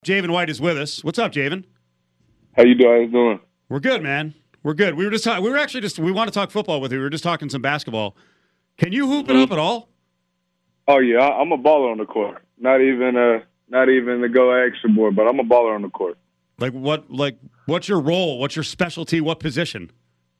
Javen White is with us. What's up, Javen? How you doing? We're good, man. We're good. We want to talk football with you. We were just talking some basketball. Can you hoop it up at all? Oh yeah, I'm a baller on the court. Not even to go extra board, but I'm a baller on the court. What's your role? What's your specialty? What position?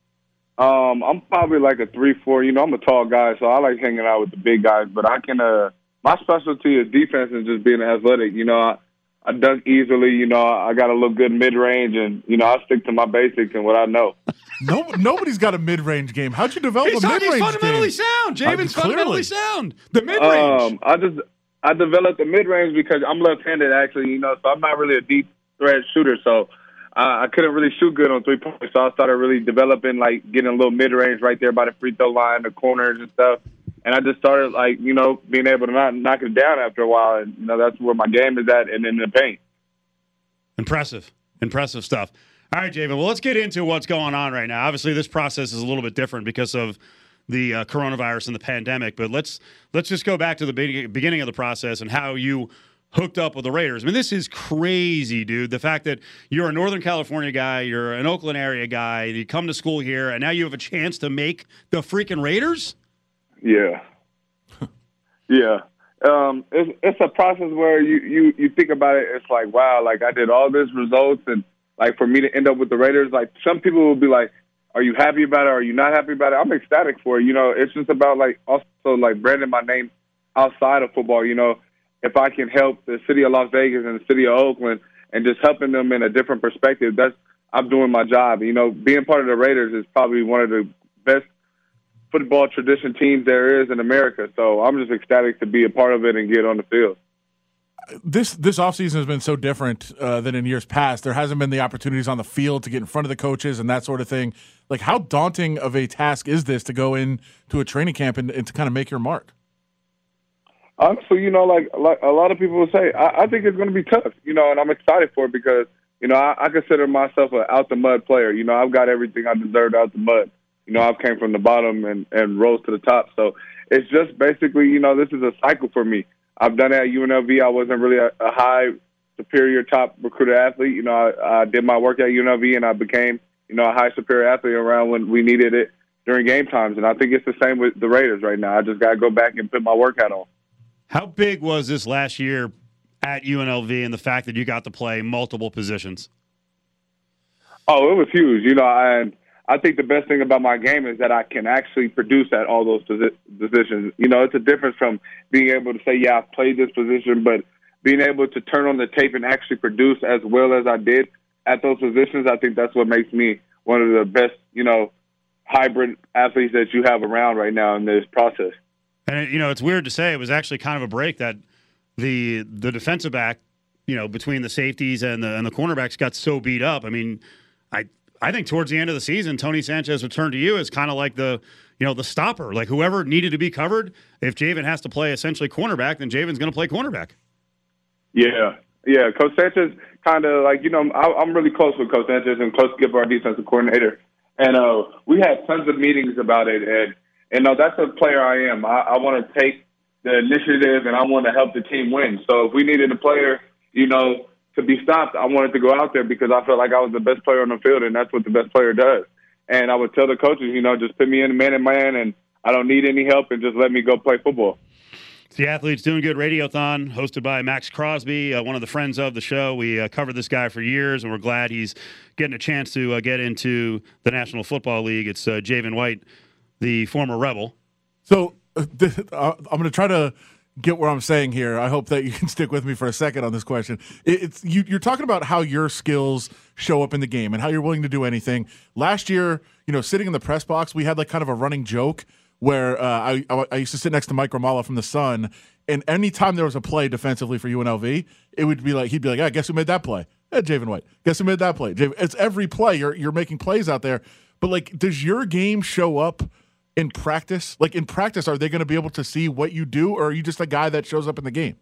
I'm probably like a 3-4. You know, I'm a tall guy, so I like hanging out with the big guys. But I can. My specialty is defense and just being athletic. You know, I dunk easily. You know, I got a little good mid range, and you know, I stick to my basics and what I know. Nobody's got a mid-range game. How'd you develop a mid-range game? He's fundamentally sound. Javen's fundamentally sound. The mid-range. I developed the mid-range because I'm left-handed, actually, you know, so I'm not really a deep threat shooter. So I couldn't really shoot good on three-pointers. So I started really developing, like, getting a little mid-range right there by the free throw line, the corners and stuff. And I just started, like, you know, being able to not knock it down after a while. And, you know, that's where my game is at, and in the paint. Impressive stuff. All right, Javen. Well, let's get into what's going on right now. Obviously, this process is a little bit different because of the coronavirus and the pandemic. But let's just go back to the beginning of the process and how you hooked up with the Raiders. I mean, this is crazy, dude. The fact that you're a Northern California guy, you're an Oakland area guy, you come to school here, and now you have a chance to make the freaking Raiders? Yeah. Yeah. It's a process where you think about it. It's like, wow, like I did all this results, and like for me to end up with the Raiders, like some people will be like, are you happy about it? Are you not happy about it? I'm ecstatic for it. You know, it's just about like also like branding my name outside of football. You know, if I can help the city of Las Vegas and the city of Oakland and just helping them in a different perspective, I'm doing my job. You know, being part of the Raiders is probably one of the best football tradition teams there is in America. So I'm just ecstatic to be a part of it and get on the field. This offseason has been so different than in years past. There hasn't been the opportunities on the field to get in front of the coaches and that sort of thing. Like, how daunting of a task is this to go into a training camp and to kind of make your mark? Honestly, you know, like a lot of people will say, I think it's going to be tough, you know, and I'm excited for it because, you know, I consider myself an out-the-mud player. You know, I've got everything I deserved out the mud. You know, I've came from the bottom and rose to the top. So it's just basically, you know, this is a cycle for me. I've done it at UNLV. I wasn't really a high, superior, top recruiter athlete. You know, I did my work at UNLV, and I became, you know, a high, superior athlete around when we needed it during game times. And I think it's the same with the Raiders right now. I just got to go back and put my work hat on. How big was this last year at UNLV and the fact that you got to play multiple positions? Oh, it was huge. You know, I think the best thing about my game is that I can actually produce at all those positions. You know, it's a difference from being able to say, yeah, I've played this position, but being able to turn on the tape and actually produce as well as I did at those positions, I think that's what makes me one of the best, you know, hybrid athletes that you have around right now in this process. And, you know, it's weird to say it was actually kind of a break that the defensive back, you know, between the safeties and the cornerbacks got so beat up. I mean, I think towards the end of the season, Tony Sanchez returned to you as kind of like the stopper. Like whoever needed to be covered, if Javen has to play essentially cornerback, then Javen's going to play cornerback. Yeah. Coach Sanchez kind of like, you know, I'm really close with Coach Sanchez and Coach Skipper, our defensive coordinator. And we had tons of meetings about it. And that's a player I am. I want to take the initiative and I want to help the team win. So if we needed a player, you know, to be stopped, I wanted to go out there because I felt like I was the best player on the field, and that's what the best player does. And I would tell the coaches, you know, just put me in man-to-man, and I don't need any help, and just let me go play football. It's the Athletes Doing Good Radiothon, hosted by Max Crosby, one of the friends of the show. We covered this guy for years, and we're glad he's getting a chance to get into the National Football League. It's Javen White, the former Rebel. So I'm going to try to get where I'm saying here. I hope that you can stick with me for a second on this question. You're talking about how your skills show up in the game and how you're willing to do anything. Last year, you know, sitting in the press box, we had like kind of a running joke where I used to sit next to Mike Romala from the Sun, and anytime there was a play defensively for UNLV, it would be like he'd be like, "I guess who made that play? Javen White. Guess who made that play? It's every play you're making plays out there. But like, does your game show up in practice? Like in practice, are they going to be able to see what you do, or are you just a guy that shows up in the game?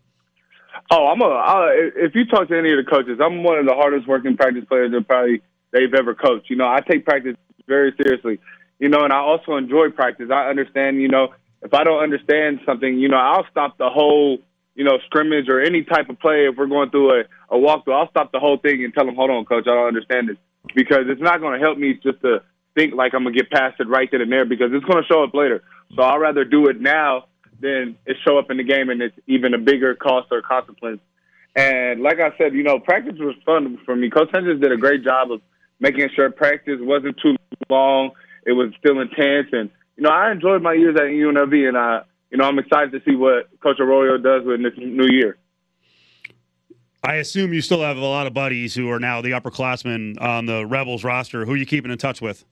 Oh, if you talk to any of the coaches, I'm one of the hardest working practice players that they've ever coached. You know, I take practice very seriously, you know, and I also enjoy practice. I understand, you know, if I don't understand something, you know, I'll stop the whole scrimmage or any type of play, if we're going through a walkthrough, I'll stop the whole thing and tell them, hold on, coach, I don't understand this. Because it's not going to help me just to think like I'm going to get past it right then and there, because it's going to show up later. So I'd rather do it now than it show up in the game and it's even a bigger cost or consequence. And like I said, practice was fun for me. Coach Hendricks did a great job of making sure practice wasn't too long. It was still intense. And, I enjoyed my years at UNLV, and I'm excited to see what Coach Arroyo does with this new year. I assume you still have a lot of buddies who are now the upperclassmen on the Rebels roster. Who are you keeping in touch with?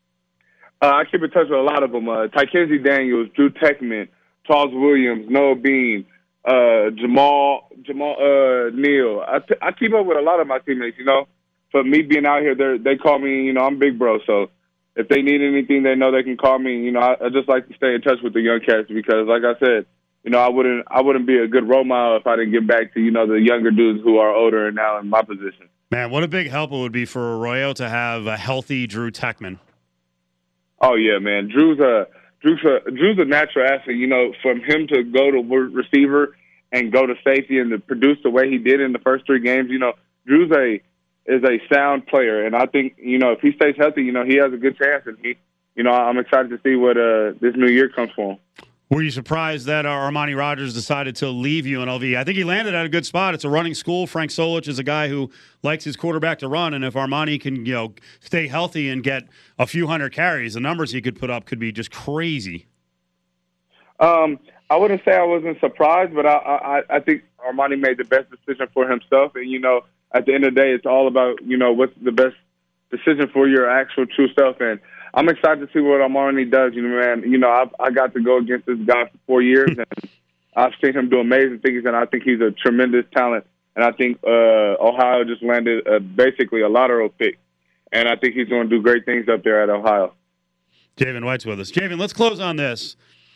I keep in touch with a lot of them. Tykenzie Daniels, Drew Techman, Charles Williams, Noah Bean, Jamal Neal. I keep up with a lot of my teammates, For me being out here, they call me, I'm Big Bro. So if they need anything, they know they can call me. I just like to stay in touch with the young cats because, like I said, I wouldn't be a good role model if I didn't get back to, the younger dudes who are older and now in my position. Man, what a big help it would be for Arroyo to have a healthy Drew Techman. Oh, yeah, man. Drew's a natural athlete. From him to go to receiver and go to safety and to produce the way he did in the first 3 games, Drew's is a sound player. And I think, if he stays healthy, he has a good chance. And I'm excited to see what this new year comes for him. Were you surprised that Armani Rogers decided to leave UNLV? I think he landed at a good spot. It's a running school. Frank Solich is a guy who likes his quarterback to run, and if Armani can, stay healthy and get a few hundred carries, the numbers he could put up could be just crazy. I wouldn't say I wasn't surprised, but I think Armani made the best decision for himself. And, at the end of the day, it's all about, what's the best decision for your actual true self. And I'm excited to see what Armani does. Man, I got to go against this guy for 4 years, and I've seen him do amazing things, and I think he's a tremendous talent. And I think Ohio just landed basically a lateral pick, and I think he's going to do great things up there at Ohio. Javen White's with us. Javen, let's close on this.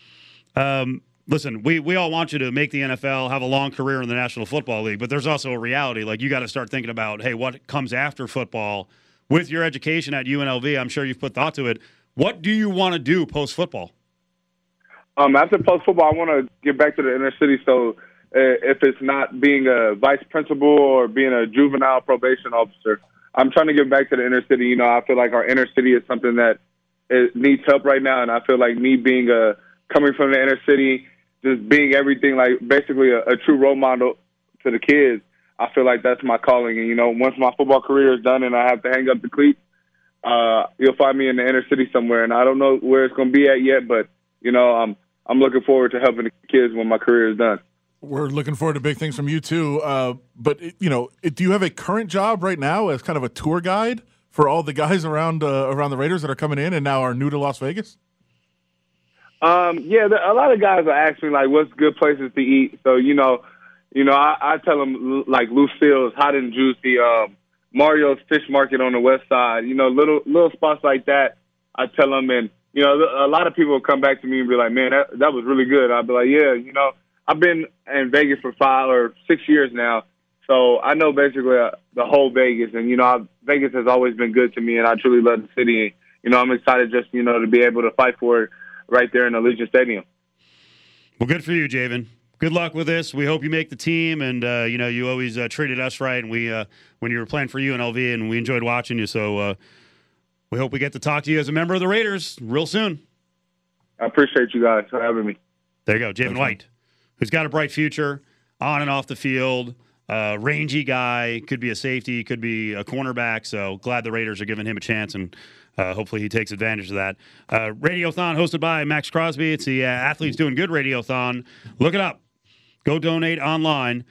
Listen, we all want you to make the NFL, have a long career in the National Football League, but there's also a reality. Like, you got to start thinking about, hey, what comes after football? With your education at UNLV, I'm sure you've put thought to it. What do you want to do post-football? After post-football, I want to get back to the inner city. So if it's not being a vice principal or being a juvenile probation officer, I'm trying to get back to the inner city. I feel like our inner city is something that needs help right now, and I feel like me being coming from the inner city, just being everything, like basically a true role model to the kids, I feel like that's my calling. And, once my football career is done and I have to hang up the cleats, you'll find me in the inner city somewhere. And I don't know where it's going to be at yet, but, I'm looking forward to helping the kids when my career is done. We're looking forward to big things from you, too. But, do you have a current job right now as kind of a tour guide for all the guys around the Raiders that are coming in and now are new to Las Vegas? Yeah, a lot of guys are asking, like, what's good places to eat. So, I tell them, like, Lucille's Hot and Juicy, Mario's Fish Market on the west side, little spots like that. I tell them, and, a lot of people will come back to me and be like, man, that was really good. I'll be like, yeah, I've been in Vegas for 5 or 6 years now, so I know basically the whole Vegas. And, Vegas has always been good to me, and I truly love the city. And, I'm excited just, to be able to fight for it right there in Allegiant Stadium. Well, good for you, Javen. Good luck with this. We hope you make the team, and you always treated us right. And we, when you were playing for UNLV, and we enjoyed watching you. So we hope we get to talk to you as a member of the Raiders real soon. I appreciate you guys for having me. There you go, Javen White, who's got a bright future on and off the field. Rangy guy, could be a safety, could be a cornerback. So glad the Raiders are giving him a chance, and hopefully he takes advantage of that. Radiothon hosted by Max Crosby. It's the Athletes Doing Good Radiothon. Look it up. Go donate online.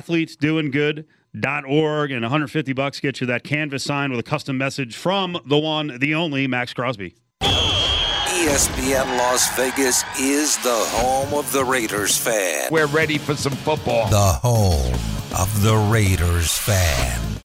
athletesdoinggood.org, and $150 gets you that canvas signed with a custom message from the one, the only Max Crosby. ESPN Las Vegas is the home of the Raiders fan. We're ready for some football. The home of the Raiders fan.